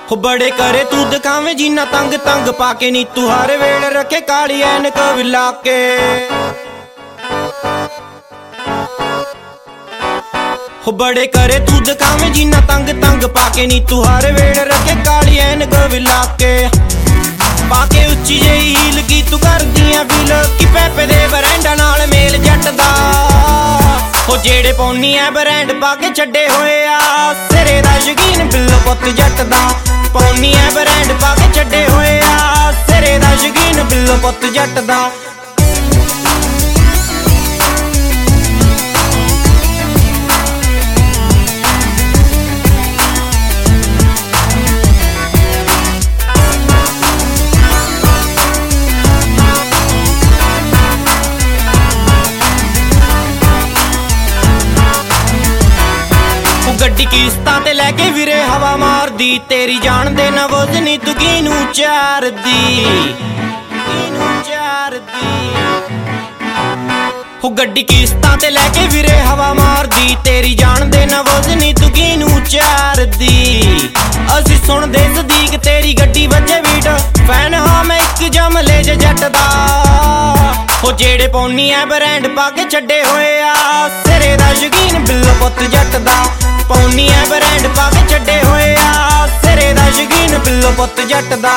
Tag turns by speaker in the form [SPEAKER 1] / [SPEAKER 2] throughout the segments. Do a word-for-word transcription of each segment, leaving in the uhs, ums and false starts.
[SPEAKER 1] हो बड़े करे तू दिखावे जीना तंग तंग पाके नी तू हर वेले रखे काली ऐनक विला के। हो बड़े करे तू दिखावे जीना तंग तंग पाके नी तू हर वेले रखे काली ऐनक विला के। पाके उच्ची जेही हील की तू कर दियां फील कि पैपे दे बरैंडा नाल मेल जट दा। हो जेड़े पौनी है ब्रांड पाके छड्डे होए आ सिरे दा शकीन बिल्लो पुत जट दा। पौनी है ब्रांड पाके छड्डे होए आ सिरे दा शकीन बिल्लो पुत जट दा। गड्डी किस्तां ते लैके विरे हवा मार दी तेरी जान दे नवोज नी तू कीनू चार दी कीनू चार दी। हो गड्डी किस्तां ते लैके विरे हवा मार दी तेरी जान दे नवोज नी तू कीनू चार दी। असी सुन दे सदीक तेरी गड्डी वजे बीट फैन हाँ मैं एक जमले जे जट दा। हो जेड़े पौनी है ब्रांड पाके छड्डे होए आ सिरे दा शकीन बिल्लो पुत जट दा। पौनी है ब्रांड पाके छड्डे होए आ सिरे दा शकीन बिल्लो पुत जट दा।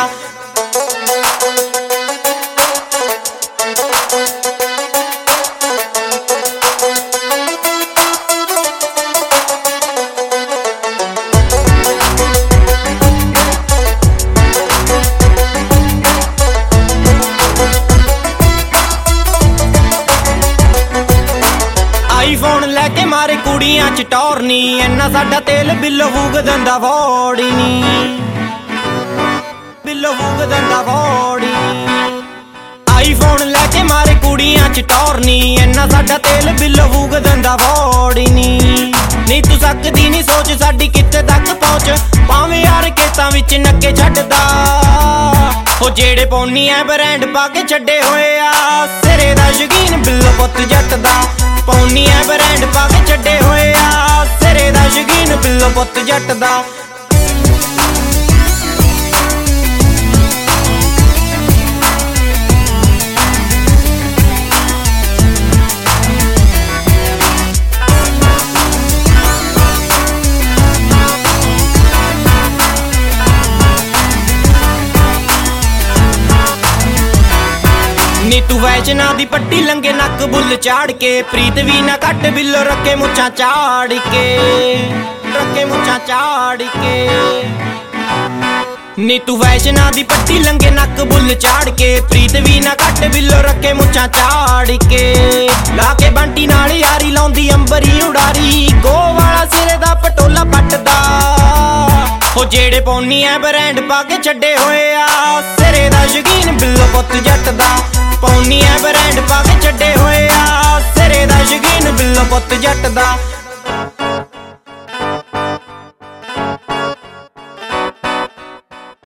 [SPEAKER 1] आईफोन लैके मारे कुड़ियां च टॉर्नी इन्ना साडा तेल बिल्लो फूक दिंदा फौड़ी नी बिल्लो फूक दिंदा फौड़ी। आईफोन लैके मारे कुड़ियां च टॉर्नी इन्ना साडा तेल बिल्लो फूक दिंदा फौड़ी नी। नी तू सकदी नी सोच साडी कित्थे तक पहुंच भावें यार खेतां विच नक्के छड्डदा। हो जेड़े पौनी है ब्रांड पाके छड्डे होए आ सिरे दा शकीन बिल्लो पुत जट दा। पौनी है ब्रांड पाके छड्डे होए आ सिरे दा शकीन बिल्लो पुत जट दा। नी तू वैशना दी पट्टी लंगे नक बुल चाड़ के प्रीत भी ना कट बिल्लो रखे मुछा चाड़ के रखे मुछा चाड़ के। नी तू वैशना दी पट्टी लंगे नक बुल चाड़ के प्रीत भी ना कट बिल्लो रखे मुछा चाड़ के। लाके बंटी नाल यारी लाउंदी अंबरी उड़ारी गो वाला सिरे दा पटोला पटदा। हो जेड़े पौनी है ब्रांड पाके छड्डे होए आ सिरे दा शकीन बिल्लो पुत जट दा। पौनी है ब्रांड पाके छड्डे होए आ सिरे दा शकीन बिल्लो पुत जट दा।